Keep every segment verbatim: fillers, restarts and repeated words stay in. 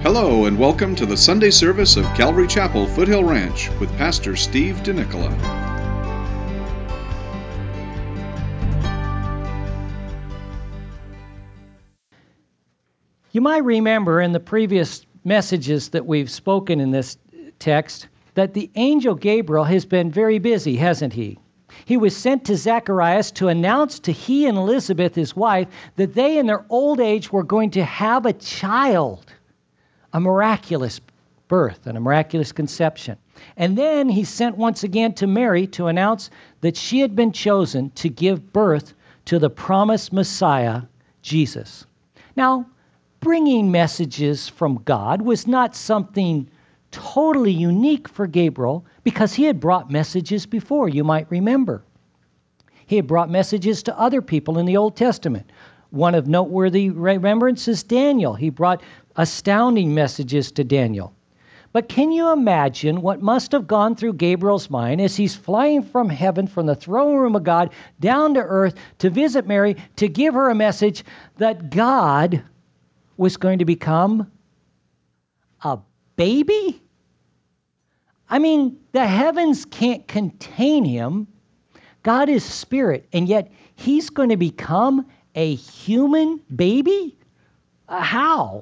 Hello and welcome to the Sunday service of Calvary Chapel, Foothill Ranch with Pastor Steve DeNicola. You might remember in the previous messages that we've spoken in this text that the angel Gabriel has been very busy, hasn't he? He was sent to Zacharias to announce to he and Elizabeth, his wife, that they in their old age were going to have a child, a miraculous birth and a miraculous conception. And then he sent once again to Mary to announce that she had been chosen to give birth to the promised Messiah, Jesus. Now, bringing messages from God was not something totally unique for Gabriel because he had brought messages before, you might remember. He had brought messages to other people in the Old Testament. One of noteworthy remembrance is Daniel. He brought astounding messages to Daniel. But can you imagine what must have gone through Gabriel's mind as he's flying from heaven, from the throne room of God, down to earth to visit Mary, to give her a message that God was going to become a baby? I mean, the heavens can't contain him. God is spirit, and yet he's going to become a human baby? Uh, how?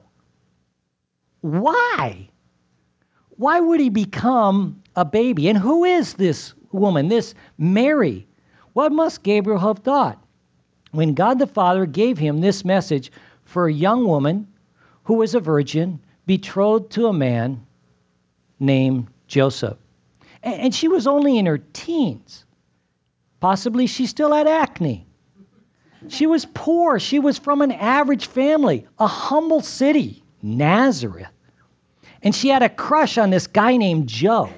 Why? Why would he become a baby? And who is this woman, this Mary? What must Gabriel have thought when God the Father gave him this message for a young woman who was a virgin, betrothed to a man named Joseph? And she was only in her teens. Possibly she still had acne. She was poor. She was from an average family, a humble city, Nazareth. And she had a crush on this guy named Joe.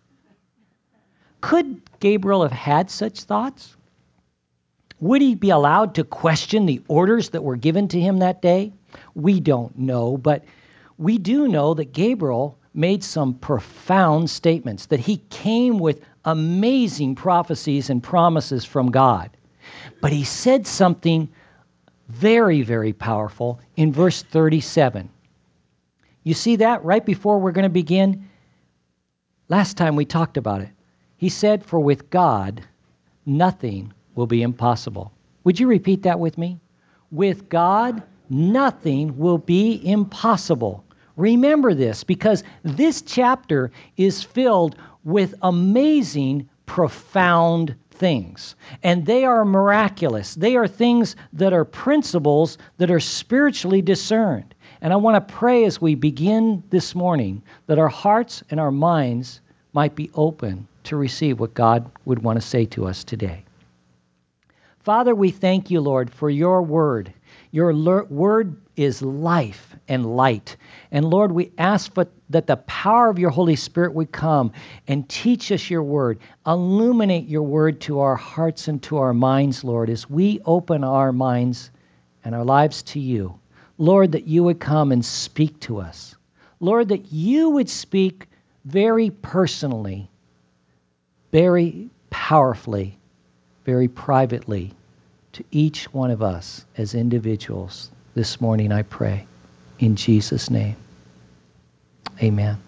Could Gabriel have had such thoughts? Would he be allowed to question the orders that were given to him that day? We don't know, but we do know that Gabriel made some profound statements, that he came with amazing prophecies and promises from God. But he said something very, very powerful in verse thirty-seven. You see that right before we're going to begin? Last time we talked about it. He said, "For with God, nothing will be impossible." Would you repeat that with me? With God, nothing will be impossible. Remember this, because this chapter is filled with amazing, profound things. And they are miraculous. They are things that are principles that are spiritually discerned. And I want to pray as we begin this morning that our hearts and our minds might be open to receive what God would want to say to us today. Father, we thank you, Lord, for your word. Your le- word is life and light. And Lord, we ask for, that the power of your Holy Spirit would come and teach us your word. Illuminate your word to our hearts and to our minds, Lord, as we open our minds and our lives to you. Lord, that you would come and speak to us. Lord, that you would speak very personally, very powerfully, very privately to each one of us as individuals this morning, I pray. In Jesus' name, amen.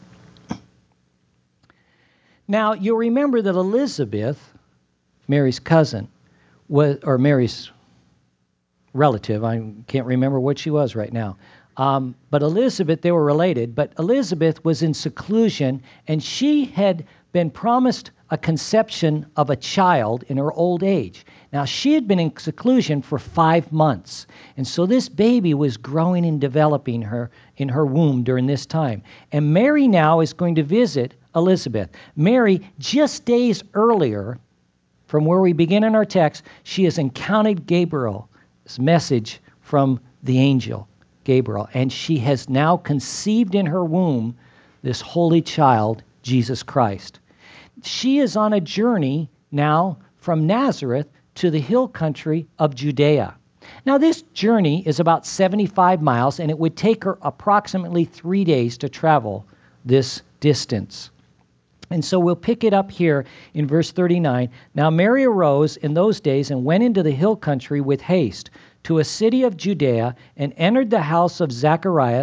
Now, you'll remember that Elizabeth, Mary's cousin, was, or Mary's relative, I can't remember what she was right now, um, but Elizabeth, they were related, but Elizabeth was in seclusion, and she had been promised a conception of a child in her old age. Now, she had been in seclusion for five months, and so this baby was growing and developing her in her womb during this time. And Mary now is going to visit Elizabeth. Mary, just days earlier, from where we begin in our text, she has encountered Gabriel's message from the angel, Gabriel, and she has now conceived in her womb this holy child, Jesus Christ. She is on a journey now from Nazareth to the hill country of Judea. Now, this journey is about seventy-five miles, and it would take her approximately three days to travel this distance. And so we'll pick it up here in verse thirty-nine. Now Mary arose in those days and went into the hill country with haste to a city of Judea and entered the house of Zacharias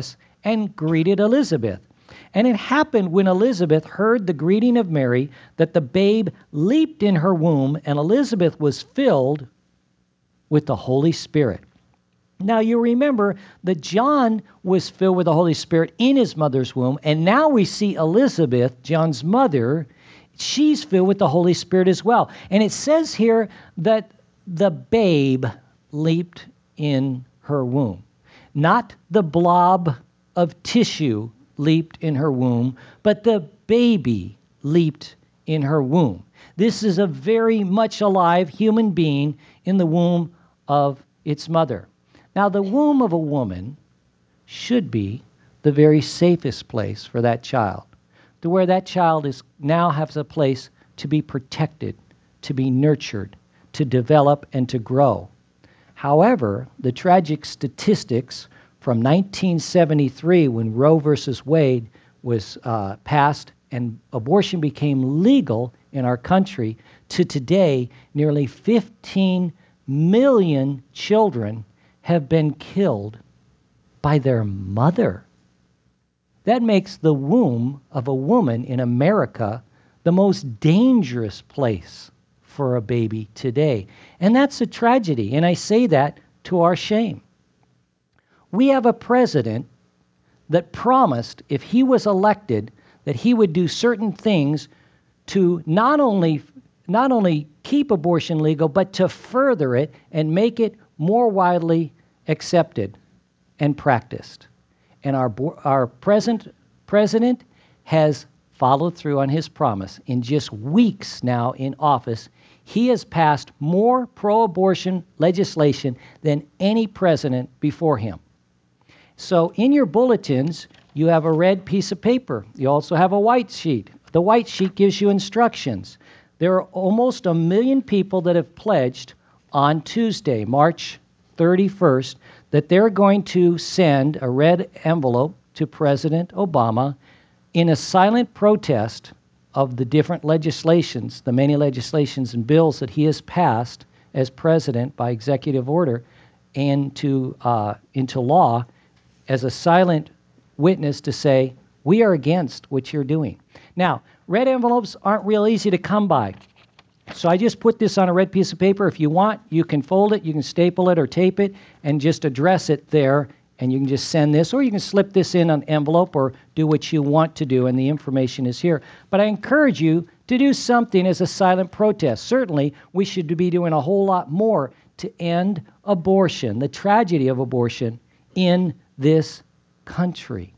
and greeted Elizabeth. And it happened when Elizabeth heard the greeting of Mary that the babe leaped in her womb, and Elizabeth was filled with the Holy Spirit. Now you remember that John was filled with the Holy Spirit in his mother's womb, and now we see Elizabeth, John's mother, she's filled with the Holy Spirit as well. And it says here that the babe leaped in her womb. Not the blob of tissue leaped in her womb, but the baby leaped in her womb. This is a very much alive human being in the womb of its mother. Now, the womb of a woman should be the very safest place for that child, to where that child is now has a place to be protected, to be nurtured, to develop, and to grow. However, the tragic statistics from nineteen seventy-three, when Roe versus Wade was uh, passed and abortion became legal in our country, to today, nearly fifteen million children have been killed by their mother. That makes the womb of a woman in America the most dangerous place for a baby today. And that's a tragedy, and I say that to our shame. We have a president that promised, if he was elected, that he would do certain things to not only not only keep abortion legal, but to further it and make it more widely accepted and practiced. And our our present president has followed through on his promise. In just weeks now in office, he has passed more pro-abortion legislation than any president before him. So in your bulletins, you have a red piece of paper. You also have a white sheet. The white sheet gives you instructions. There are almost a million people that have pledged on Tuesday, March thirty-first, that they're going to send a red envelope to President Obama in a silent protest of the different legislations, the many legislations and bills that he has passed as president by executive order into, uh, into law, as a silent witness to say, we are against what you're doing. Now, red envelopes aren't real easy to come by. So I just put this on a red piece of paper. If you want, you can fold it, you can staple it or tape it, and just address it there, and you can just send this, or you can slip this in an envelope or do what you want to do, and the information is here. But I encourage you to do something as a silent protest. Certainly, we should be doing a whole lot more to end abortion, the tragedy of abortion in this country.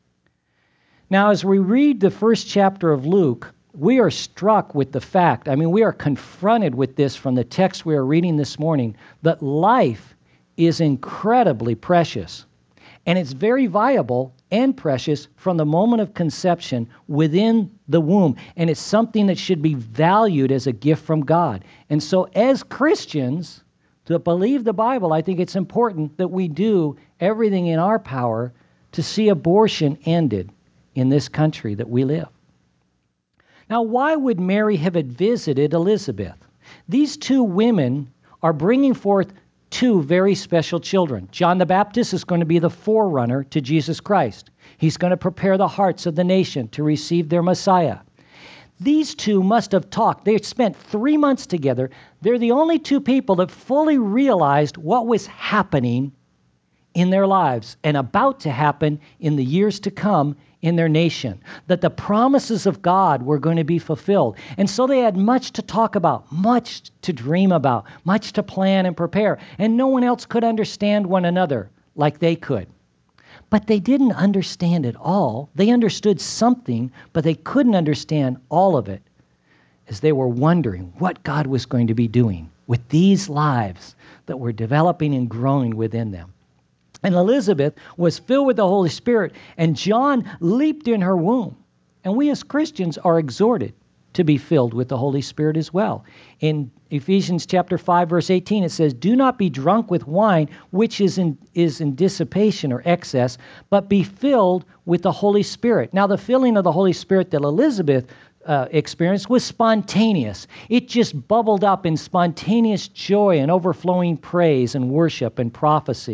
Now, as we read the first chapter of Luke, we are struck with the fact, I mean, we are confronted with this from the text we are reading this morning, that life is incredibly precious. And it's very viable and precious from the moment of conception within the womb. And it's something that should be valued as a gift from God. And so as Christians, to believe the Bible, I think it's important that we do everything in our power to see abortion ended in this country that we live. Now, why would Mary have visited Elizabeth? These two women are bringing forth two very special children. John the Baptist is going to be the forerunner to Jesus Christ. He's going to prepare the hearts of the nation to receive their Messiah. These two must have talked. They had spent three months together. They're the only two people that fully realized what was happening in their lives and about to happen in the years to come in their nation, that the promises of God were going to be fulfilled. And so they had much to talk about, much to dream about, much to plan and prepare. And no one else could understand one another like they could. But they didn't understand it all. They understood something, but they couldn't understand all of it, as they were wondering what God was going to be doing with these lives that were developing and growing within them. And Elizabeth was filled with the Holy Spirit, and John leaped in her womb. And we as Christians are exhorted to be filled with the Holy Spirit as well. In Ephesians chapter five, verse eighteen, it says, "Do not be drunk with wine, which is in, is in dissipation or excess, but be filled with the Holy Spirit." Now, the filling of the Holy Spirit that Elizabeth uh, experienced was spontaneous. It just bubbled up in spontaneous joy and overflowing praise and worship and prophecy.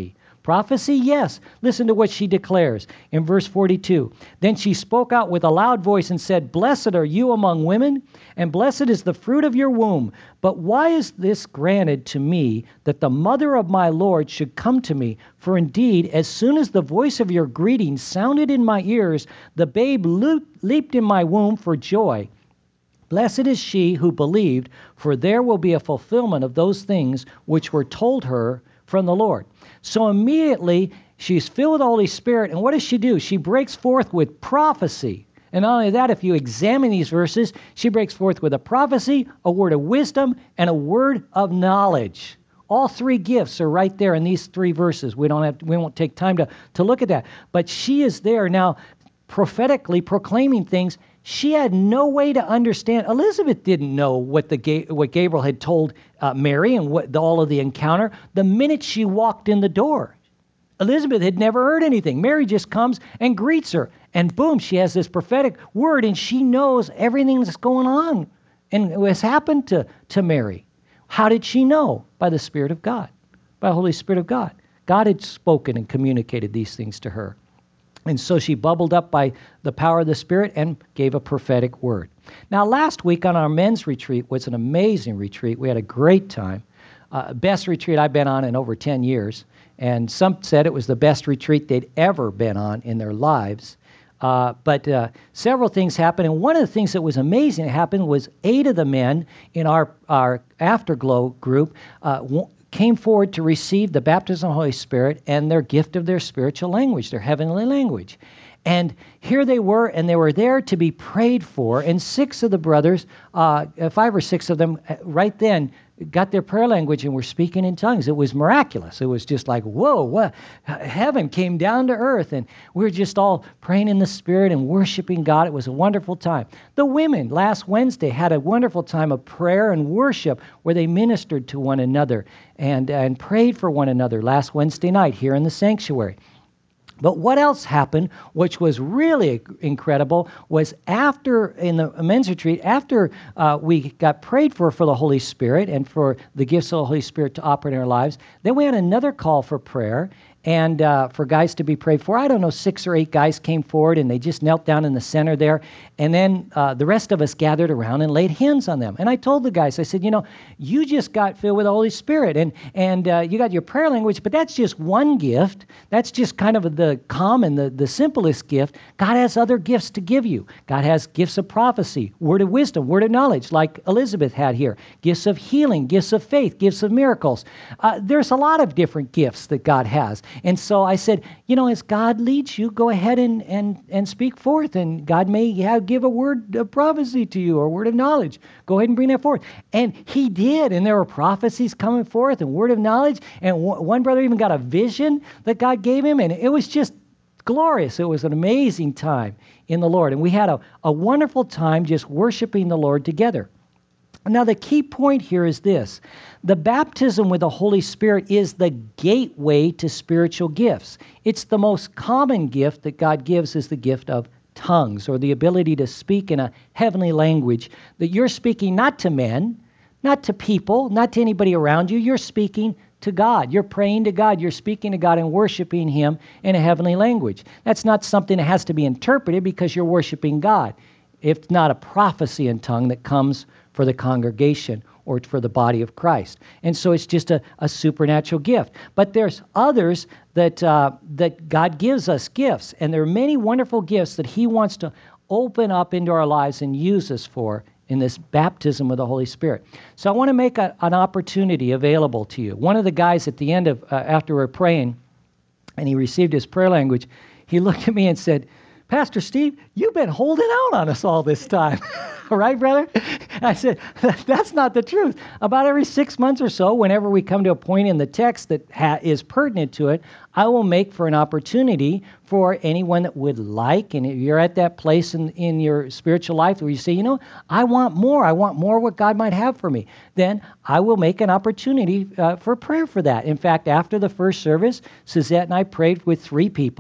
Prophecy? Yes. Listen to what she declares in verse forty-two. Then she spoke out with a loud voice and said, Blessed are you among women, and blessed is the fruit of your womb. But why is this granted to me, that the mother of my Lord should come to me? For indeed, as soon as the voice of your greeting sounded in my ears, the babe leaped in my womb for joy. Blessed is she who believed, for there will be a fulfillment of those things which were told her from the Lord. So immediately she's filled with the Holy Spirit, and what does she do? She breaks forth with prophecy. And not only that, if you examine these verses, she breaks forth with a prophecy, a word of wisdom, and a word of knowledge. All three gifts are right there in these three verses. We don't have, we won't take time to, to look at that. But she is there now prophetically proclaiming things she had no way to understand. Elizabeth didn't know what the what Gabriel had told uh, Mary and what the, all of the encounter the minute she walked in the door. Elizabeth had never heard anything. Mary just comes and greets her, and boom, she has this prophetic word, and she knows everything that's going on and what's happened to, to Mary. How did she know? By the Spirit of God, by the Holy Spirit of God. God had spoken and communicated these things to her. And so she bubbled up by the power of the Spirit and gave a prophetic word. Now, last week on our men's retreat was an amazing retreat. We had a great time. Uh, best retreat I've been on in over ten years. And some said it was the best retreat they'd ever been on in their lives. Uh, but uh, several things happened. And one of the things that was amazing that happened was eight of the men in our, our Afterglow group uh, w- came forward to receive the baptism of the Holy Spirit and their gift of their spiritual language, their heavenly language. And here they were, and they were there to be prayed for. And six of the brothers, uh, five or six of them, uh, right then got their prayer language and were speaking in tongues. It was miraculous. It was just like, whoa, what? Heaven came down to earth, and we were just all praying in the Spirit and worshiping God. It was a wonderful time. The women last Wednesday had a wonderful time of prayer and worship where they ministered to one another and, and prayed for one another last Wednesday night here in the sanctuary. But what else happened, which was really incredible, was after, in the men's retreat, after uh, we got prayed for for the Holy Spirit and for the gifts of the Holy Spirit to operate in our lives, then we had another call for prayer and uh, for guys to be prayed for. I don't know, six or eight guys came forward, and they just knelt down in the center there. And then uh, the rest of us gathered around and laid hands on them. And I told the guys, I said, you know, you just got filled with the Holy Spirit, and and uh, you got your prayer language, but that's just one gift. That's just kind of the common, the, the simplest gift. God has other gifts to give you. God has gifts of prophecy, word of wisdom, word of knowledge, like Elizabeth had here, gifts of healing, gifts of faith, gifts of miracles. Uh, there's a lot of different gifts that God has. And so I said, you know, as God leads you, go ahead and and, and speak forth, and God may have, give a word of prophecy to you or a word of knowledge. Go ahead and bring that forth. And he did, and there were prophecies coming forth and word of knowledge, and w- one brother even got a vision that God gave him, and it was just glorious. It was an amazing time in the Lord, and we had a, a wonderful time just worshiping the Lord together. Now, the key point here is this. The baptism with the Holy Spirit is the gateway to spiritual gifts. It's the most common gift that God gives, is the gift of tongues, or the ability to speak in a heavenly language that you're speaking not to men, not to people, not to anybody around you. You're speaking to God. You're praying to God. You're speaking to God and worshiping Him in a heavenly language. That's not something that has to be interpreted because you're worshiping God. It's not a prophecy in tongue that comes for the congregation or for the body of Christ. And so it's just a, a supernatural gift. But there's others that uh, that God gives us gifts, and there are many wonderful gifts that He wants to open up into our lives and use us for in this baptism of the Holy Spirit. So I want to make a, an opportunity available to you. One of the guys at the end of, uh, after we're praying, and he received his prayer language, he looked at me and said, Pastor Steve, you've been holding out on us all this time. All right, brother? I said, that's not the truth. About every six months or so, whenever we come to a point in the text that ha- is pertinent to it, I will make for an opportunity for anyone that would like, and if you're at that place in, in your spiritual life where you say, you know, I want more. I want more what God might have for me. Then I will make an opportunity uh, for prayer for that. In fact, after the first service, Suzette and I prayed with three people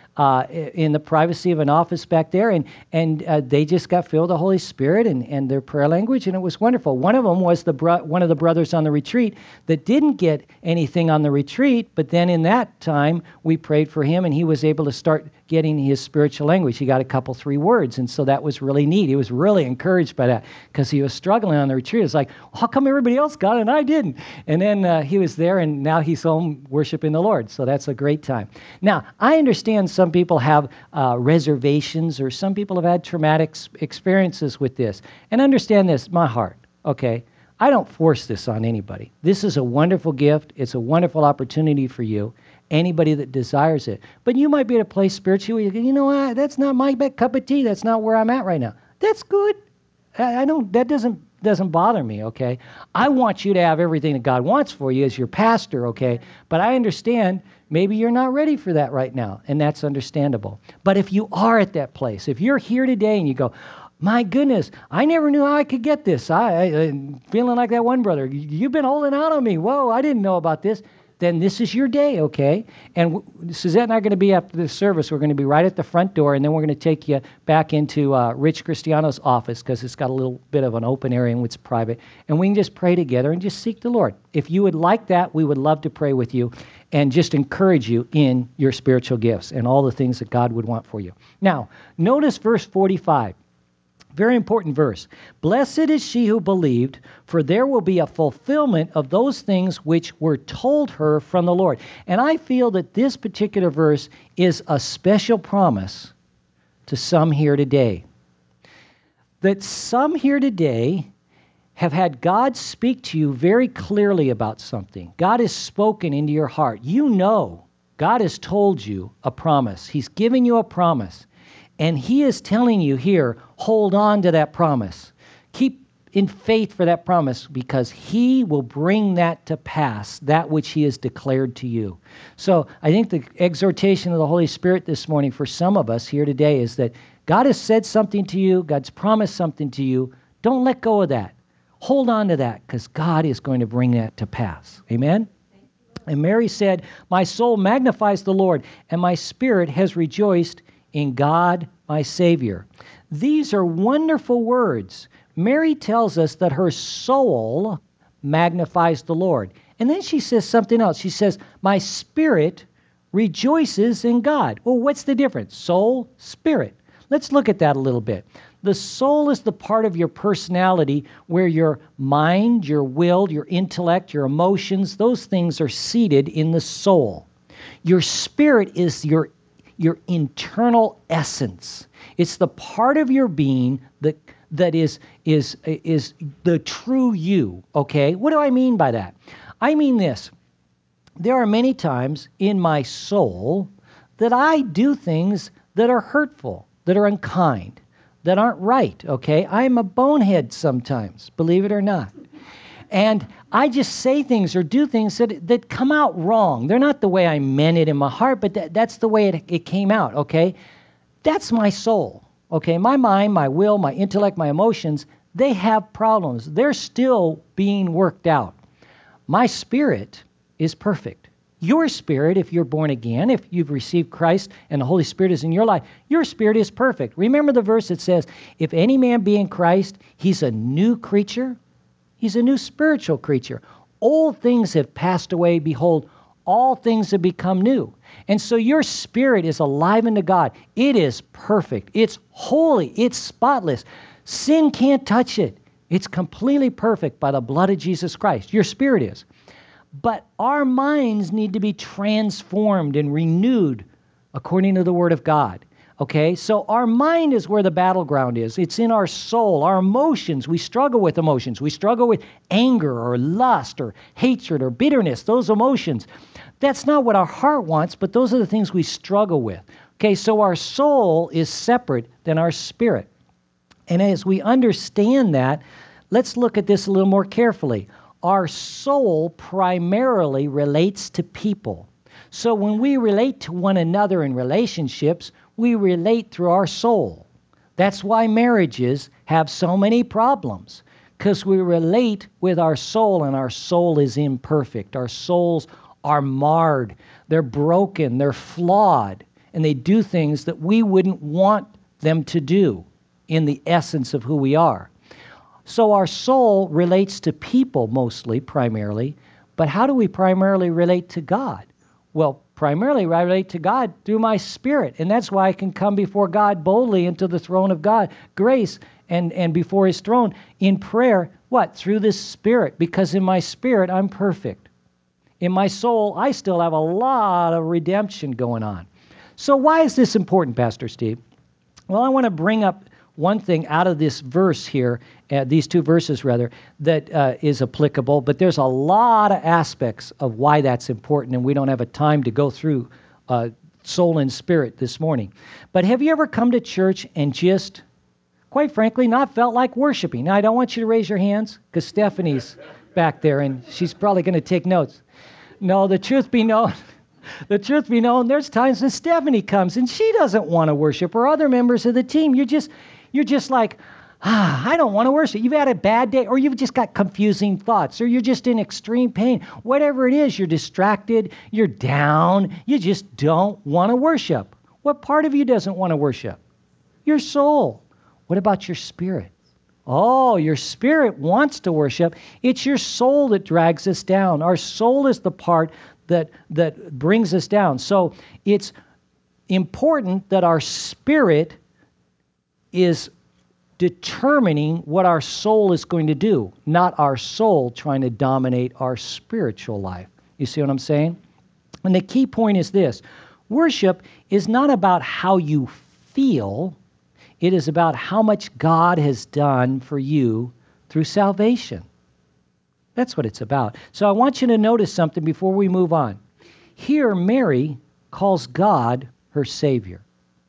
uh, in the privacy of an office back there, and and uh, they just got filled with the Holy Spirit and, and their prayer language, and it was wonderful. One of them was the bro- one of the brothers on the retreat that didn't get anything on the retreat, but then in that time we prayed for him, and he was able to start getting his spiritual language. He got a couple, three words, and so that was really neat. He was really encouraged by that because he was struggling on the retreat. It's like, how come everybody else got it and I didn't? And then uh, he was there, and now he's home worshiping the Lord. So that's a great time. Now, I understand some people have uh, reservations, or some people have had traumatic experiences with this. And understand this, my heart, okay? I don't force this on anybody. This is a wonderful gift. It's a wonderful opportunity for you, anybody that desires it. But you might be at a place spiritually where you go, you know what, that's not my cup of tea. That's not where I'm at right now. That's good. I, I don't, that doesn't doesn't bother me, okay? I want you to have everything that God wants for you as your pastor, okay? But I understand maybe you're not ready for that right now, and that's understandable. But if you are at that place, if you're here today and you go, my goodness, I never knew how I could get this. I, I I'm feeling like that one brother. You've been holding out on me. Whoa, I didn't know about this. Then this is your day, okay? And w- Suzette and I are going to be after this service. We're going to be right at the front door, and then we're going to take you back into uh, Rich Cristiano's office because it's got a little bit of an open area and it's private. And we can just pray together and just seek the Lord. If you would like that, we would love to pray with you and just encourage you in your spiritual gifts and all the things that God would want for you. Now, notice verse forty-five. Very important verse. Blessed is she who believed, for there will be a fulfillment of those things which were told her from the Lord. And I feel that this particular verse is a special promise to some here today. That some here today have had God speak to you very clearly about something. God has spoken into your heart. You know God has told you a promise. He's giving you a promise. And he is telling you here, hold on to that promise. Keep in faith for that promise because he will bring that to pass, that which he has declared to you. So I think the exhortation of the Holy Spirit this morning for some of us here today is that God has said something to you, God's promised something to you. Don't let go of that. Hold on to that because God is going to bring that to pass. Amen? And Mary said, my soul magnifies the Lord, and my spirit has rejoiced in God, my Savior. These are wonderful words. Mary tells us that her soul magnifies the Lord. And then she says something else. She says, my spirit rejoices in God. Well, what's the difference? Soul, spirit. Let's look at that a little bit. The soul is the part of your personality where your mind, your will, your intellect, your emotions, those things are seated in the soul. Your spirit is your your internal essence. It's the part of your being that that is is is the true you, okay? What do I mean by that? I mean this. There are many times in my soul that I do things that are hurtful, that are unkind, that aren't right, okay? I'm a bonehead sometimes, believe it or not. And I just say things or do things that that come out wrong. They're not the way I meant it in my heart, but that, that's the way it, it came out, okay? That's my soul, okay? My mind, my will, my intellect, my emotions, they have problems. They're still being worked out. My spirit is perfect. Your spirit, if you're born again, if you've received Christ and the Holy Spirit is in your life, your spirit is perfect. Remember the verse that says, if any man be in Christ, he's a new creature. He's a new spiritual creature. Old things have passed away. Behold, all things have become new. And so your spirit is alive unto God. It is perfect. It's holy. It's spotless. Sin can't touch it. It's completely perfect by the blood of Jesus Christ. Your spirit is. But our minds need to be transformed and renewed according to the Word of God. Okay, so our mind is where the battleground is. It's in our soul, our emotions. We struggle with emotions. We struggle with anger or lust or hatred or bitterness, those emotions. That's not what our heart wants, but those are the things we struggle with. Okay, so our soul is separate than our spirit. And as we understand that, let's look at this a little more carefully. Our soul primarily relates to people. So when we relate to one another in relationships, we relate through our soul. That's why marriages have so many problems, because we relate with our soul, and our soul is imperfect. Our souls are marred. They're broken. They're flawed. and they do things that we wouldn't want them to do in the essence of who we are. So our soul relates to people mostly, primarily, but how do we primarily relate to God? Well, primarily I relate to God through my spirit, and that's why I can come before God boldly into the throne of God, grace, and, and before his throne in prayer. What? Through this spirit, because in my spirit I'm perfect. In my soul, I still have a lot of redemption going on. So why is this important, Pastor Steve? Well, I want to bring up one thing out of this verse here, uh, these two verses rather, that uh, is applicable, but there's a lot of aspects of why that's important, and we don't have a time to go through uh, soul and spirit this morning. But have you ever come to church and just, quite frankly, not felt like worshiping? Now, I don't want you to raise your hands, because Stephanie's back there, and she's probably going to take notes. No, the truth be known, the truth be known, there's times when Stephanie comes and she doesn't want to worship, or other members of the team. You're just, you're just like, ah, I don't want to worship. You've had a bad day, or you've just got confusing thoughts, or you're just in extreme pain. Whatever it is, you're distracted, you're down, you just don't want to worship. What part of you doesn't want to worship? Your soul. What about your spirit? Oh, your spirit wants to worship. It's your soul that drags us down. Our soul is the part that that brings us down. So it's important that our spirit is determining what our soul is going to do, not our soul trying to dominate our spiritual life. You see what I'm saying? And the key point is this: worship is not about how you feel. It is about how much God has done for you through salvation. That's what it's about. So I want you to notice something before we move on. Here, Mary calls God her Savior.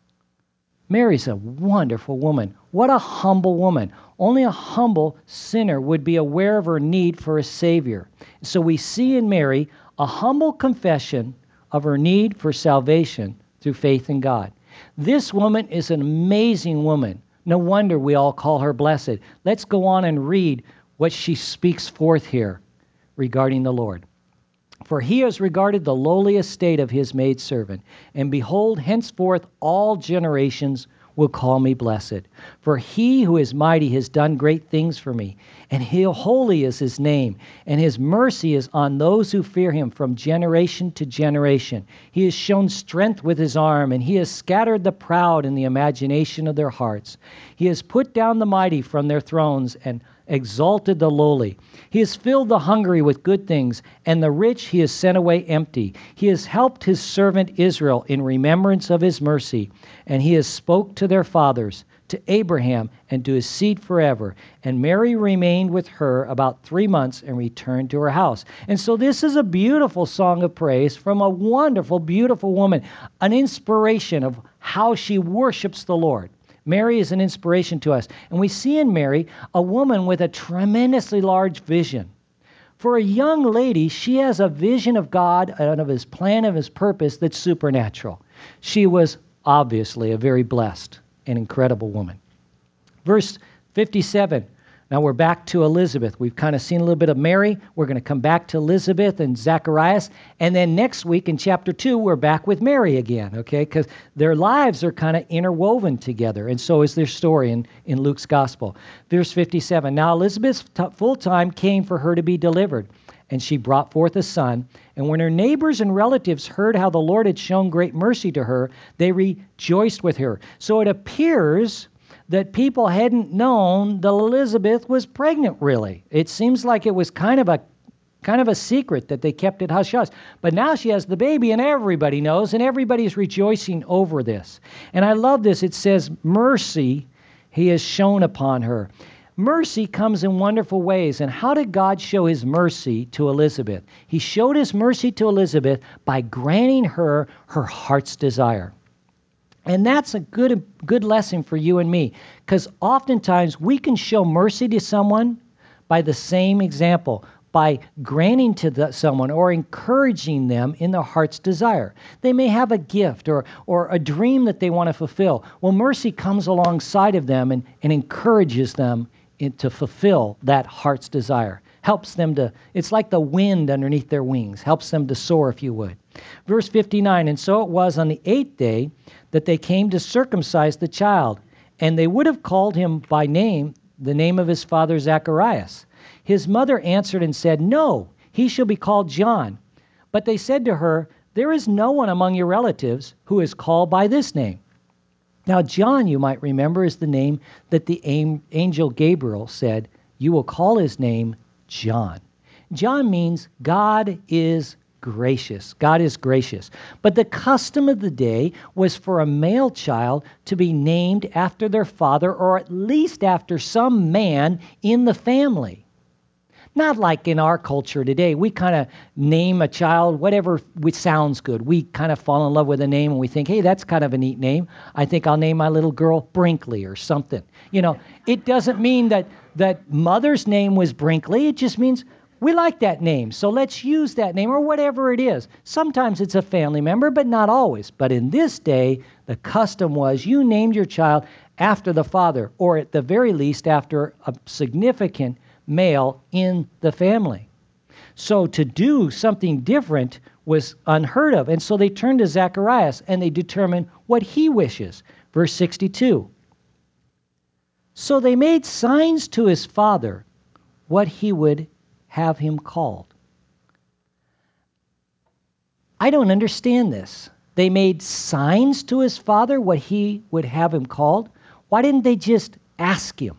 Mary's a wonderful woman. What a humble woman. Only a humble sinner would be aware of her need for a Savior. So we see in Mary a humble confession of her need for salvation through faith in God. This woman is an amazing woman. No wonder we all call her blessed. Let's go on and read what she speaks forth here regarding the Lord. For he has regarded the lowly estate of his maidservant, and behold, henceforth all generations will call me blessed. For he who is mighty has done great things for me, and he, holy is his name, and his mercy is on those who fear him from generation to generation. He has shown strength with his arm, and he has scattered the proud in the imagination of their hearts. He has put down the mighty from their thrones and exalted the lowly. He has filled the hungry with good things, and the rich he has sent away empty. He has helped his servant Israel in remembrance of his mercy, and he has spoke to their fathers, to Abraham, and to his seed forever. And Mary remained with her about three months and returned to her house. And so this is a beautiful song of praise from a wonderful, beautiful woman, an inspiration of how she worships the Lord. Mary is an inspiration to us. And we see in Mary a woman with a tremendously large vision. For a young lady, she has a vision of God and of his plan, of his purpose that's supernatural. She was obviously a very blessed and incredible woman. Verse fifty-seven. Now we're back to Elizabeth. We've kind of seen a little bit of Mary. We're going to come back to Elizabeth and Zacharias. And then next week in chapter two, we're back with Mary again, okay? Because their lives are kind of interwoven together. And so is their story in, in Luke's gospel. Verse fifty-seven. Now Elizabeth's t- full time came for her to be delivered. And she brought forth a son. And when her neighbors and relatives heard how the Lord had shown great mercy to her, they rejoiced with her. So it appears that people hadn't known that Elizabeth was pregnant, really. It seems like it was kind of a kind of a secret that they kept it hush-hush. But now she has the baby, and everybody knows, and everybody's rejoicing over this. And I love this. It says, mercy he has shown upon her. Mercy comes in wonderful ways. And how did God show his mercy to Elizabeth? He showed his mercy to Elizabeth by granting her her heart's desire. And that's a good good lesson for you and me, because oftentimes we can show mercy to someone by the same example, by granting to the, someone or encouraging them in their heart's desire. They may have a gift or or a dream that they want to fulfill. Well, mercy comes alongside of them and, and encourages them in, to fulfill that heart's desire. Helps them to, it's like the wind underneath their wings, helps them to soar, if you would. Verse fifty-nine, and so it was on the eighth day that they came to circumcise the child, and they would have called him by name, the name of his father Zacharias. His mother answered and said, no, he shall be called John. But they said to her, there is no one among your relatives who is called by this name. Now, John, you might remember, is the name that the angel Gabriel said, you will call his name John. John means God is gracious. God is gracious. But the custom of the day was for a male child to be named after their father, or at least after some man in the family. Not like in our culture today. We kind of name a child whatever which sounds good. We kind of fall in love with a name and we think, hey, that's kind of a neat name. I think I'll name my little girl Brinkley or something. You know, it doesn't mean that that mother's name was Brinkley. It just means we like that name, so let's use that name, or whatever it is. Sometimes it's a family member, but not always. But in this day, the custom was you named your child after the father, or at the very least after a significant male in the family. So to do something different was unheard of. And so they turned to Zacharias and they determined what he wishes. Verse sixty-two. So they made signs to his father what he would have him called. I don't understand this. They made signs to his father what he would have him called. Why didn't they just ask him?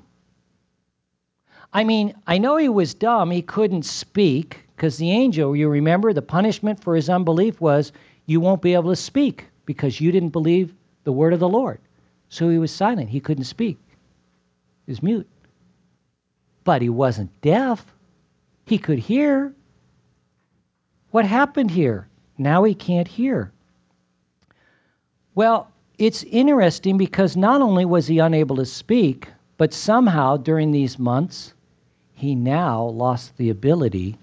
I mean, I know he was dumb. He couldn't speak because the angel, you remember, the punishment for his unbelief was you won't be able to speak because you didn't believe the word of the Lord. So he was silent. He couldn't speak. He was mute. But he wasn't deaf. He could hear. What happened here? Now he can't hear. Well, it's interesting because not only was he unable to speak, but somehow during these months, he now lost the ability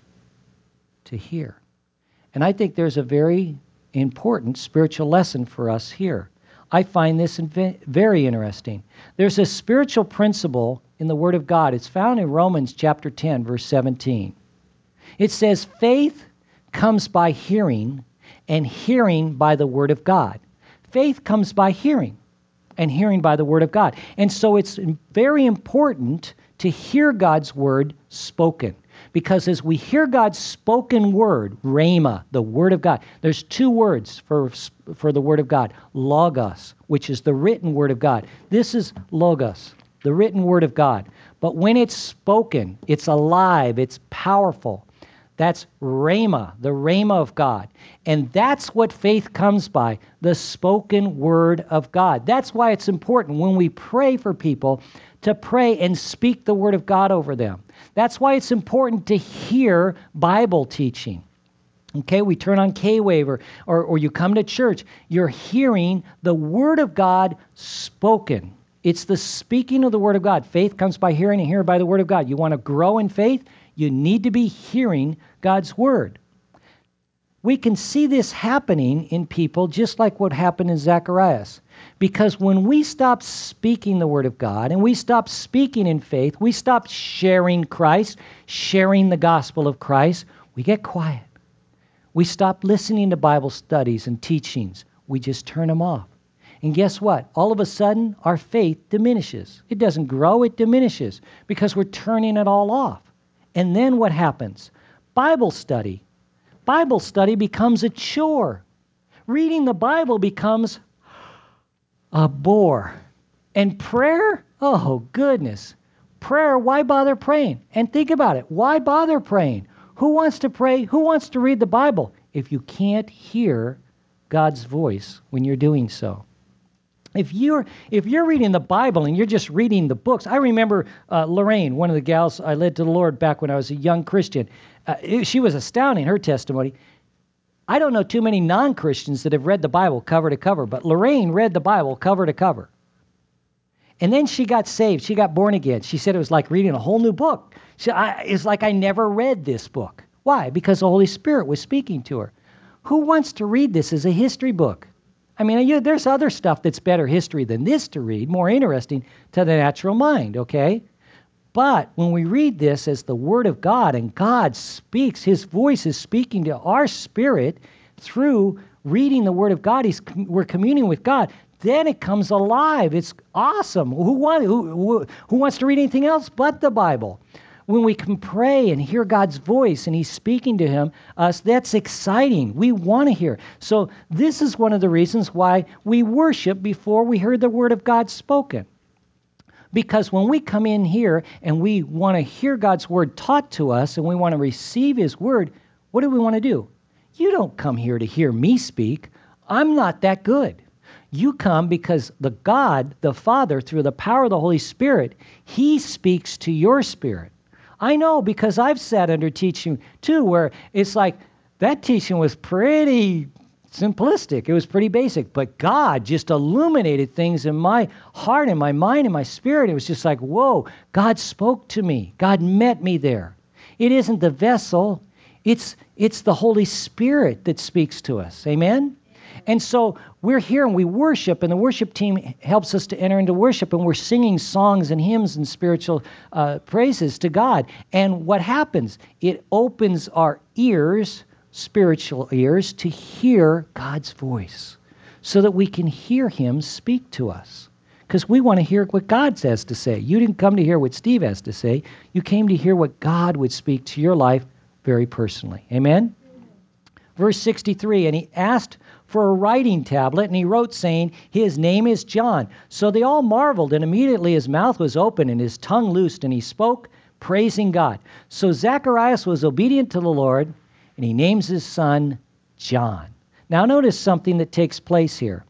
to hear. And I think there's a very important spiritual lesson for us here. I find this very interesting. There's a spiritual principle in the Word of God. It's found in Romans chapter ten, verse seventeen. It says, faith comes by hearing, and hearing by the Word of God. Faith comes by hearing, and hearing by the Word of God. And so it's very important to hear God's Word spoken. Because as we hear God's spoken word, rhema, the word of God, there's two words for, for the word of God. Logos, which is the written word of God. This is logos, the written word of God. But when it's spoken, it's alive, it's powerful. That's rhema, the rhema of God. And that's what faith comes by, the spoken word of God. That's why it's important when we pray for people to pray and speak the word of God over them. That's why it's important to hear Bible teaching. Okay, we turn on K-Wave or, or, or you come to church, you're hearing the word of God spoken. It's the speaking of the word of God. Faith comes by hearing and hearing by the word of God. You want to grow in faith? You need to be hearing God's word. We can see this happening in people just like what happened in Zacharias. Because when we stop speaking the word of God and we stop speaking in faith, we stop sharing Christ, sharing the gospel of Christ, we get quiet. We stop listening to Bible studies and teachings. We just turn them off. And guess what? All of a sudden, our faith diminishes. It doesn't grow, it diminishes because we're turning it all off. And then what happens? Bible study. Bible study becomes a chore. Reading the Bible becomes a bore. And prayer? Oh, goodness. Prayer, why bother praying? And think about it. Why bother praying? Who wants to pray? Who wants to read the Bible if you can't hear God's voice when you're doing so? If you're if you're reading the Bible and you're just reading the books, I remember uh, Lorraine, one of the gals I led to the Lord back when I was a young Christian. Uh, it, she was astounding, her testimony. I don't know too many non-Christians that have read the Bible cover to cover, but Lorraine read the Bible cover to cover. And then she got saved. She got born again. She said it was like reading a whole new book. She, I, it's like I never read this book. Why? Because the Holy Spirit was speaking to her. Who wants to read this as a history book? I mean, you, there's other stuff that's better history than this to read, more interesting to the natural mind, okay? But when we read this as the Word of God and God speaks, His voice is speaking to our spirit through reading the Word of God. He's, we're communing with God. Then it comes alive. It's awesome. Who, want, who, who, who wants to read anything else but the Bible? When we can pray and hear God's voice and He's speaking to him, us, that's exciting. We want to hear. So this is one of the reasons why we worship before we heard the Word of God spoken. Because when we come in here and we want to hear God's Word taught to us and we want to receive His Word, what do we want to do? You don't come here to hear me speak. I'm not that good. You come because the God, the Father, through the power of the Holy Spirit, He speaks to your spirit. I know because I've sat under teaching too where it's like that teaching was pretty simplistic. It was pretty basic. But God just illuminated things in my heart and my mind and my spirit. It was just like, whoa, God spoke to me. God met me there. It isn't the vessel. It's, it's the Holy Spirit that speaks to us. Amen? And so we're here and we worship, and the worship team helps us to enter into worship, and we're singing songs and hymns and spiritual uh, praises to God. And what happens? It opens our ears, spiritual ears, to hear God's voice so that we can hear Him speak to us. Because we want to hear what God has to say. You didn't come to hear what Steve has to say. You came to hear what God would speak to your life very personally. Amen? Verse sixty-three, and he asked for a writing tablet, and he wrote, saying, his name is John. So they all marveled, and immediately his mouth was open and his tongue loosed, and he spoke, praising God. So Zacharias was obedient to the Lord, and he names his son John. Now notice something that takes place here.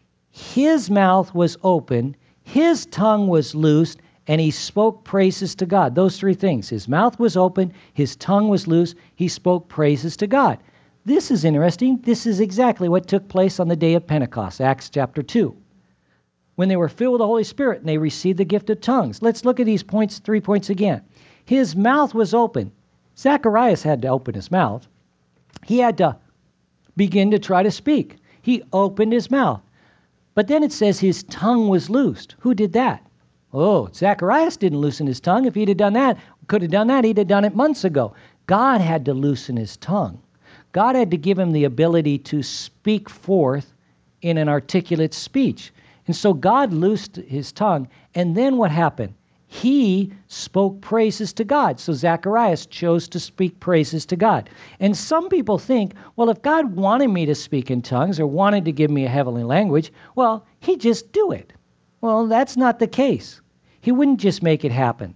His mouth was open, his tongue was loosed, and he spoke praises to God. Those three things. His mouth was open, his tongue was loose, he spoke praises to God. This is interesting. This is exactly what took place on the day of Pentecost, Acts chapter two. When they were filled with the Holy Spirit and they received the gift of tongues. Let's look at these points, three points again. His mouth was open. Zacharias had to open his mouth. He had to begin to try to speak. He opened his mouth. But then it says his tongue was loosed. Who did that? Oh, Zacharias didn't loosen his tongue. If he'd have done that, could have done that, he'd have done it months ago. God had to loosen his tongue. God had to give him the ability to speak forth in an articulate speech. And so God loosed his tongue. And then what happened? He spoke praises to God. So Zacharias chose to speak praises to God. And some people think, well, if God wanted me to speak in tongues or wanted to give me a heavenly language, well, He'd just do it. Well, that's not the case. He wouldn't just make it happen.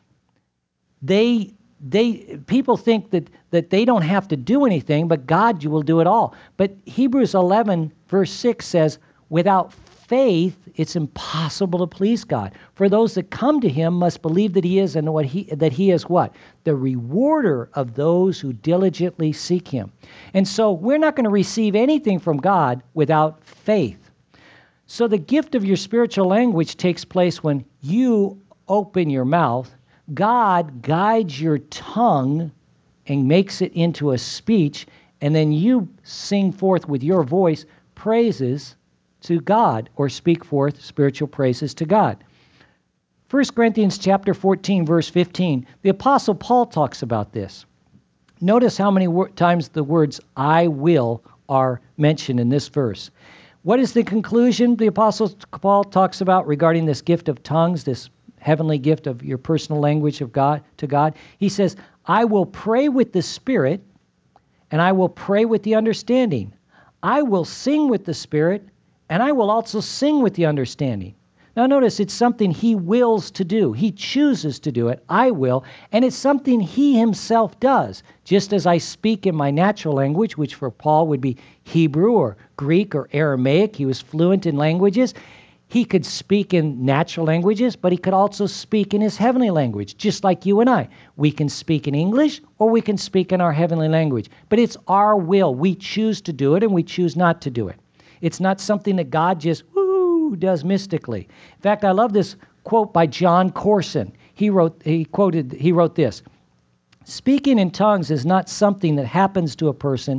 They They people think that, that they don't have to do anything, but God will do it all. But Hebrews eleven, verse six says, without faith, it's impossible to please God. For those that come to Him must believe that He is, and what He that He is what? The rewarder of those who diligently seek Him. And so we're not going to receive anything from God without faith. So the gift of your spiritual language takes place when you open your mouth. God guides your tongue and makes it into a speech, and then you sing forth with your voice praises to God, or speak forth spiritual praises to God. First Corinthians chapter fourteen, verse fifteen, the Apostle Paul talks about this. Notice how many wor- times the words I will are mentioned in this verse. What is the conclusion the Apostle Paul talks about regarding this gift of tongues, this heavenly gift of your personal language of God to God? He says, I will pray with the Spirit, and I will pray with the understanding. I will sing with the Spirit, and I will also sing with the understanding. Now notice, it's something He wills to do. He chooses to do it. I will. And it's something He Himself does. Just as I speak in my natural language, which for Paul would be Hebrew or Greek or Aramaic. He was fluent in languages. He could speak in natural languages, but he could also speak in his heavenly language, just like you and I. We can speak in English or we can speak in our heavenly language. But it's our will. We choose to do it and we choose not to do it. It's not something that God just woo does mystically. In fact, I love this quote by John Corson. He wrote, he quoted, he wrote this: speaking in tongues is not something that happens to a person,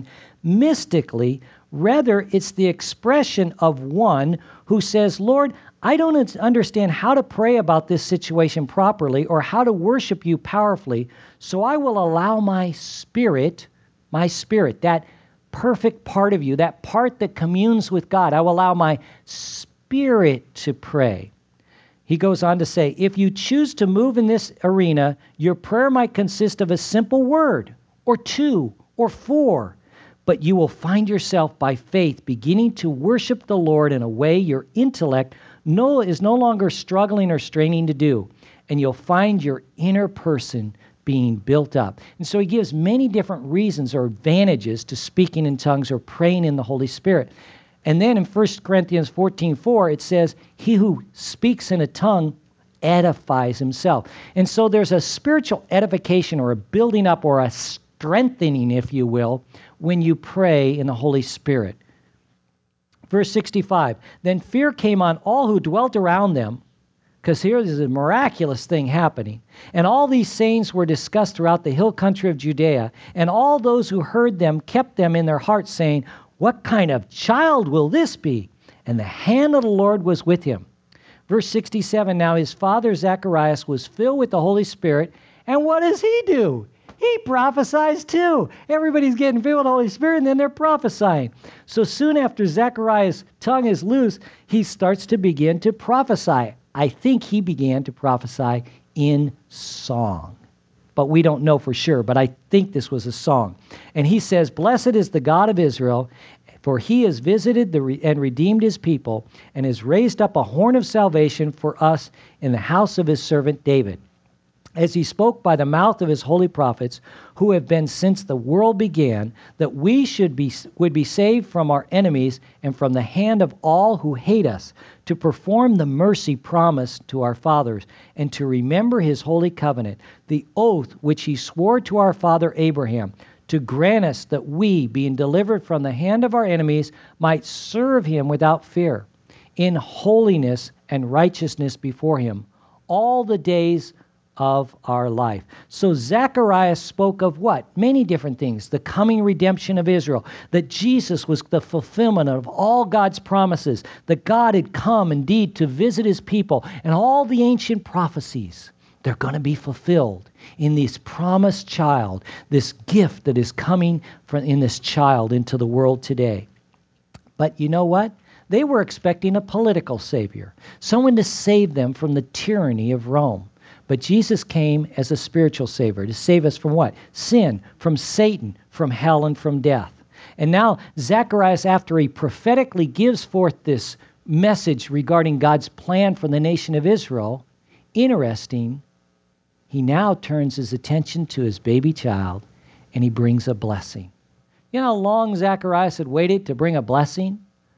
mystically. Rather, it's the expression of one who says, Lord, I don't understand how to pray about this situation properly or how to worship you powerfully, so I will allow my spirit, my spirit, that perfect part of you, that part that communes with God, I will allow my spirit to pray. He goes on to say, if you choose to move in this arena, your prayer might consist of a simple word, or two, or four, but you will find yourself by faith beginning to worship the Lord in a way your intellect no, is no longer struggling or straining to do, and you'll find your inner person being built up. And so he gives many different reasons or advantages to speaking in tongues or praying in the Holy Spirit. And then in First Corinthians fourteen four, it says, he who speaks in a tongue edifies himself. And so there's a spiritual edification or a building up or a strengthening, if you will, when you pray in the Holy Spirit. Verse sixty-five, then fear came on all who dwelt around them, because here is a miraculous thing happening. And all these sayings were discussed throughout the hill country of Judea, and all those who heard them kept them in their hearts, saying, what kind of child will this be? And the hand of the Lord was with him. Verse sixty-seven, now his father Zacharias was filled with the Holy Spirit, and what does he do? He prophesies too. Everybody's getting filled with the Holy Spirit, and then they're prophesying. So soon after Zechariah's tongue is loose, he starts to begin to prophesy. I think he began to prophesy in song, but we don't know for sure, but I think this was a song. And he says, blessed is the God of Israel, for he has visited the re- and redeemed his people, and has raised up a horn of salvation for us in the house of his servant David, as he spoke by the mouth of his holy prophets, who have been since the world began, that we should be would be saved from our enemies and from the hand of all who hate us, to perform the mercy promised to our fathers, and to remember his holy covenant, the oath which he swore to our father Abraham, to grant us that we, being delivered from the hand of our enemies, might serve him without fear, in holiness and righteousness before him, all the days of our life. So Zacharias spoke of what? Many different things. The coming redemption of Israel, that Jesus was the fulfillment of all God's promises, that God had come indeed to visit his people, and all the ancient prophecies, they're going to be fulfilled in this promised child, this gift that is coming from in this child into the world today. But you know what? They were expecting a political savior, someone to save them from the tyranny of Rome. But Jesus came as a spiritual savior to save us from what? Sin, from Satan, from hell, and from death. And now Zacharias, after he prophetically gives forth this message regarding God's plan for the nation of Israel, interesting, he now turns his attention to his baby child and he brings a blessing. You know how long Zacharias had waited to bring a blessing?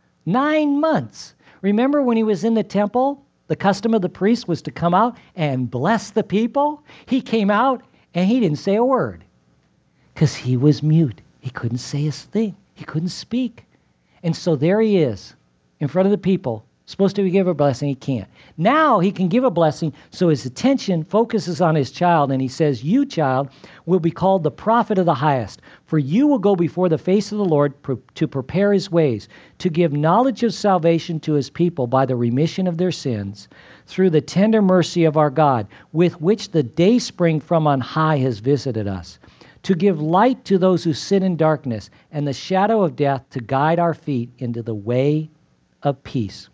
Nine months. Remember when he was in the temple? The custom of the priest was to come out and bless the people. He came out and he didn't say a word because he was mute. He couldn't say a thing. He couldn't speak. And so there he is in front of the people, supposed to give a blessing. He can't. Now he can give a blessing, so his attention focuses on his child, and he says, you, child, will be called the prophet of the highest, for you will go before the face of the Lord pr- to prepare his ways, to give knowledge of salvation to his people by the remission of their sins, through the tender mercy of our God, with which the day spring from on high has visited us, to give light to those who sit in darkness and the shadow of death, to guide our feet into the way of peace.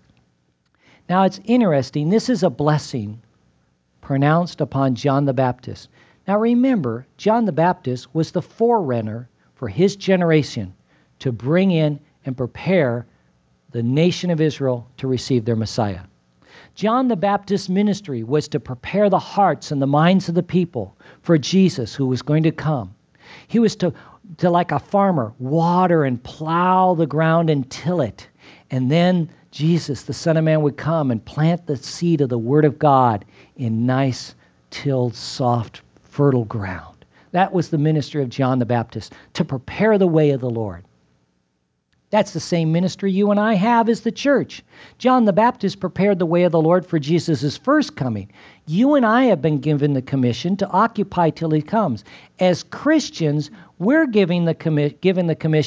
Now it's interesting, this is a blessing pronounced upon John the Baptist. Now remember, John the Baptist was the forerunner for his generation to bring in and prepare the nation of Israel to receive their Messiah. John the Baptist's ministry was to prepare the hearts and the minds of the people for Jesus who was going to come. He was to, to like a farmer, water and plow the ground and till it. And then Jesus, the Son of Man, would come and plant the seed of the Word of God in nice, tilled, soft, fertile ground. That was the ministry of John the Baptist, to prepare the way of the Lord. That's the same ministry you and I have as the church. John the Baptist prepared the way of the Lord for Jesus' first coming. You and I have been given the commission to occupy till he comes. As Christians, we're giving the commi- given the commission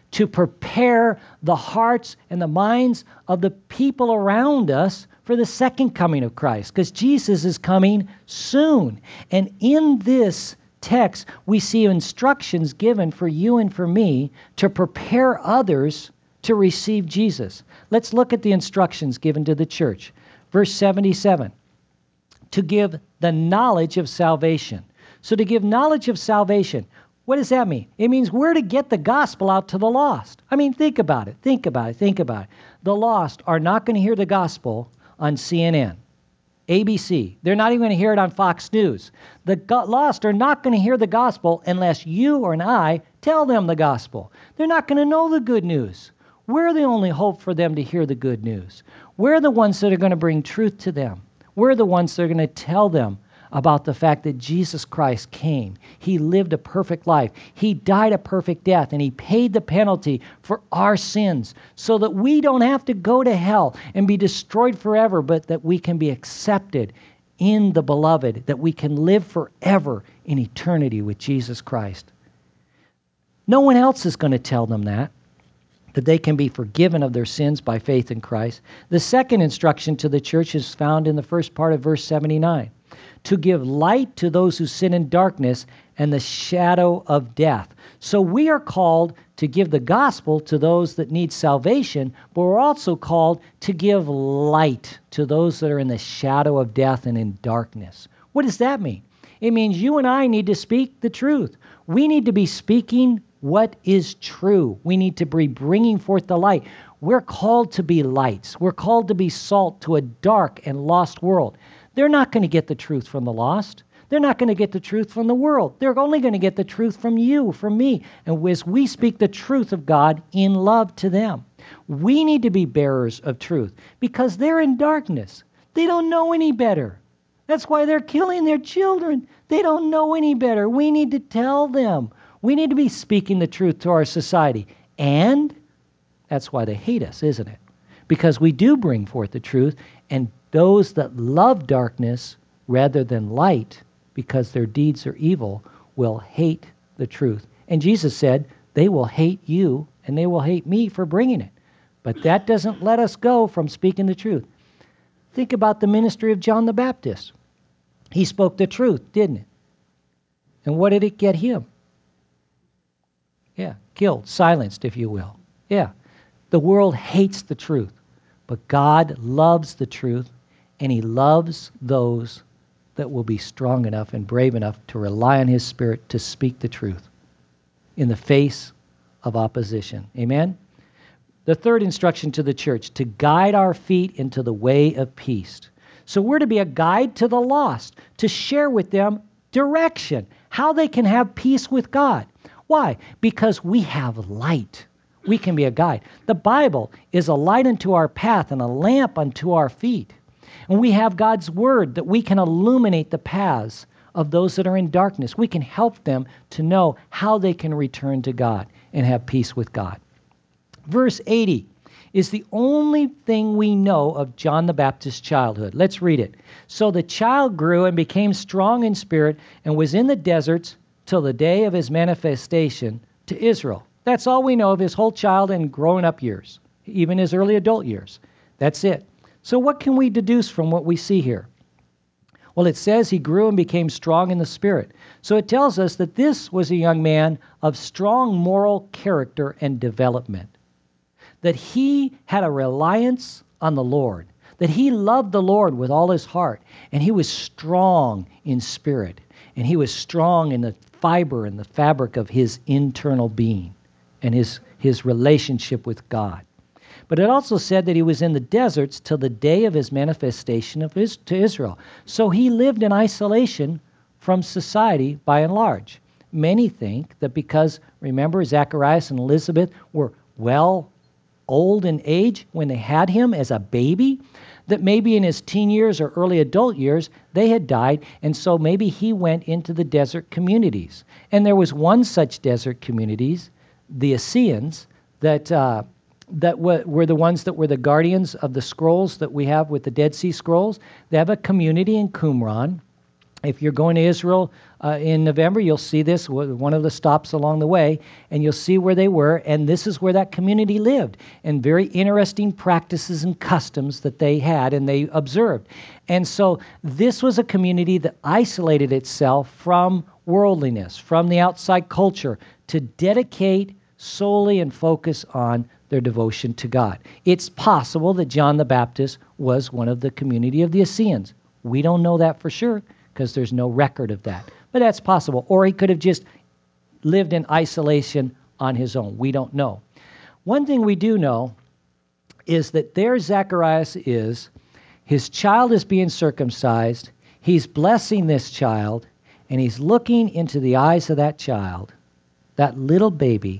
to prepare the hearts and the minds of the people around us for the second coming of Christ, because Jesus is coming soon. And in this text, we see instructions given for you and for me to prepare others to receive Jesus. Let's look at the instructions given to the church. Verse seventy-seven, to give the knowledge of salvation. So to give knowledge of salvation, what does that mean? It means we're to get the gospel out to the lost. I mean, think about it, think about it, think about it. The lost are not going to hear the gospel on C N N, A B C. They're not even going to hear it on Fox News. The go- lost are not going to hear the gospel unless you or I tell them the gospel. They're not going to know the good news. We're the only hope for them to hear the good news. We're the ones that are going to bring truth to them. We're the ones that are going to tell them about the fact that Jesus Christ came. He lived a perfect life. He died a perfect death, and he paid the penalty for our sins so that we don't have to go to hell and be destroyed forever, but that we can be accepted in the beloved, that we can live forever in eternity with Jesus Christ. No one else is going to tell them that, that they can be forgiven of their sins by faith in Christ. The second instruction to the church is found in the first part of verse seventy-nine. To give light to those who sit in darkness and the shadow of death. So we are called to give the gospel to those that need salvation, but we're also called to give light to those that are in the shadow of death and in darkness. What does that mean? It means you and I need to speak the truth. We need to be speaking what is true. We need to be bringing forth the light. We're called to be lights. We're called to be salt to a dark and lost world. They're not going to get the truth from the lost. They're not going to get the truth from the world. They're only going to get the truth from you, from me. And as we speak the truth of God in love to them, we need to be bearers of truth because they're in darkness. They don't know any better. That's why they're killing their children. They don't know any better. We need to tell them. We need to be speaking the truth to our society. And that's why they hate us, isn't it? Because we do bring forth the truth, and those that love darkness rather than light, because their deeds are evil, will hate the truth. And Jesus said, they will hate you and they will hate me for bringing it. But that doesn't let us go from speaking the truth. Think about the ministry of John the Baptist. He spoke the truth, didn't it? And what did it get him? Yeah, killed, silenced, if you will. Yeah, the world hates the truth, but God loves the truth, and he loves those that will be strong enough and brave enough to rely on his Spirit to speak the truth in the face of opposition. Amen? The third instruction to the church, to guide our feet into the way of peace. So we're to be a guide to the lost, to share with them direction, how they can have peace with God. Why? Because we have light. We can be a guide. The Bible is a light unto our path and a lamp unto our feet. And we have God's word that we can illuminate the paths of those that are in darkness. We can help them to know how they can return to God and have peace with God. Verse eighty is the only thing we know of John the Baptist's childhood. Let's read it. So the child grew and became strong in spirit and was in the deserts till the day of his manifestation to Israel. That's all we know of his whole child and growing up years, even his early adult years. That's it. So what can we deduce from what we see here? Well, it says he grew and became strong in the spirit. So it tells us that this was a young man of strong moral character and development, that he had a reliance on the Lord, that he loved the Lord with all his heart, and he was strong in spirit, and he was strong in the fiber and the fabric of his internal being and his, his relationship with God. But it also said that he was in the deserts till the day of his manifestation of his, to Israel. So he lived in isolation from society by and large. Many think that because, remember, Zacharias and Elizabeth were well old in age when they had him as a baby, that maybe in his teen years or early adult years, they had died, and so maybe he went into the desert communities. And there was one such desert communities, the Essenes, that uh, that w- were the ones that were the guardians of the scrolls that we have with the Dead Sea Scrolls. They have a community in Qumran, If you're going to Israel uh, in November, you'll see this, one of the stops along the way, and you'll see where they were, and this is where that community lived, and very interesting practices and customs that they had and they observed. And so this was a community that isolated itself from worldliness, from the outside culture, to dedicate solely and focus on their devotion to God. It's possible that John the Baptist was one of the community of the Essenes. We don't know that for sure, because there's no record of that. But that's possible. Or he could have just lived in isolation on his own. We don't know. One thing we do know is that there Zacharias is. His child is being circumcised. He's blessing this child, and he's looking into the eyes of that child, that little baby,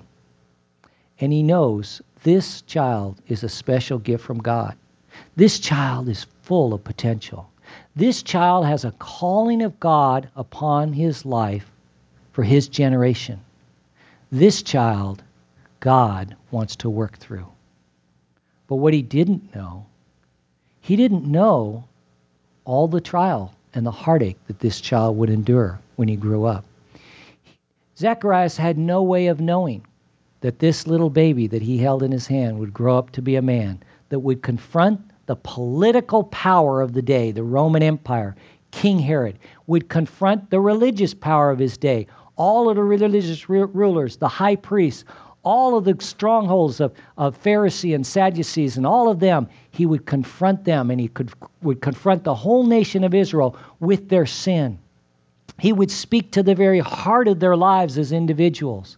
and he knows this child is a special gift from God. This child is full of potential. This child has a calling of God upon his life for his generation. This child, God wants to work through. But what he didn't know, he didn't know all the trial and the heartache that this child would endure when he grew up. Zacharias had no way of knowing that this little baby that he held in his hand would grow up to be a man that would confront the political power of the day, the Roman Empire. King Herod would confront the religious power of his day, all of the religious rulers, the high priests, all of the strongholds of, of Pharisee and Sadducees, and all of them. He would confront them, and he could would confront the whole nation of Israel with their sin. He would speak to the very heart of their lives as individuals.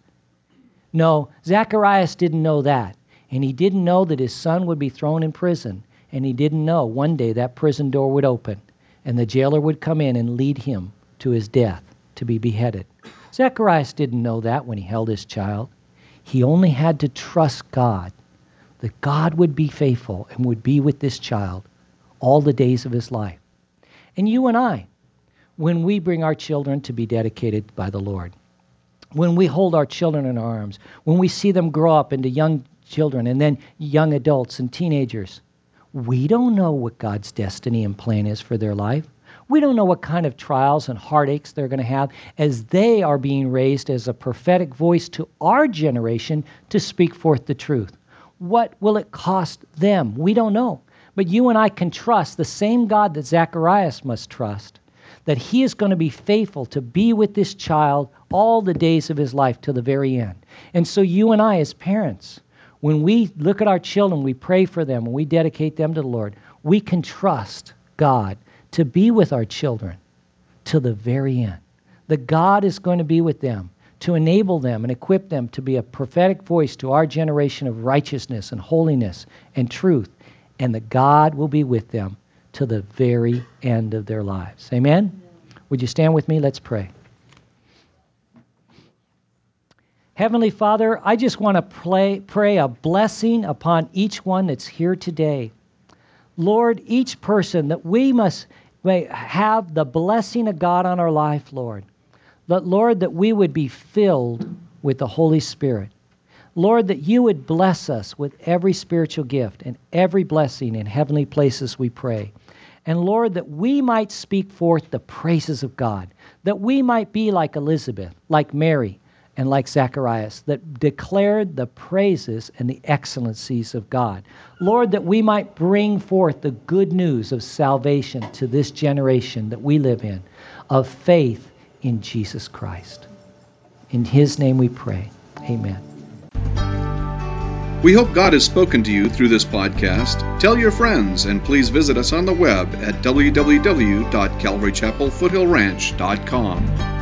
No, Zacharias didn't know that, and he didn't know that his son would be thrown in prison. And he didn't know one day that prison door would open and the jailer would come in and lead him to his death, to be beheaded. Zacharias didn't know that when he held his child. He only had to trust God, that God would be faithful and would be with this child all the days of his life. And you and I, when we bring our children to be dedicated by the Lord, when we hold our children in our arms, when we see them grow up into young children and then young adults and teenagers, we don't know what God's destiny and plan is for their life. We don't know what kind of trials and heartaches they're going to have as they are being raised as a prophetic voice to our generation to speak forth the truth. What will it cost them? We don't know. But you and I can trust the same God that Zacharias must trust, that he is going to be faithful to be with this child all the days of his life to the very end. And so you and I as parents, when we look at our children, we pray for them, and we dedicate them to the Lord, we can trust God to be with our children to the very end. That God is going to be with them to enable them and equip them to be a prophetic voice to our generation of righteousness and holiness and truth, and that God will be with them to the very end of their lives. Amen? Would you stand with me? Let's pray. Heavenly Father, I just want to pray, pray a blessing upon each one that's here today. Lord, each person, that we must may have the blessing of God on our life, Lord. That, Lord, that we would be filled with the Holy Spirit. Lord, that you would bless us with every spiritual gift and every blessing in heavenly places, we pray. And Lord, that we might speak forth the praises of God. That we might be like Elizabeth, like Mary, and like Zacharias, that declared the praises and the excellencies of God. Lord, that we might bring forth the good news of salvation to this generation that we live in, of faith in Jesus Christ. In his name we pray. Amen. We hope God has spoken to you through this podcast. Tell your friends, and please visit us on the web at w w w dot calvary chapel foothill ranch dot com.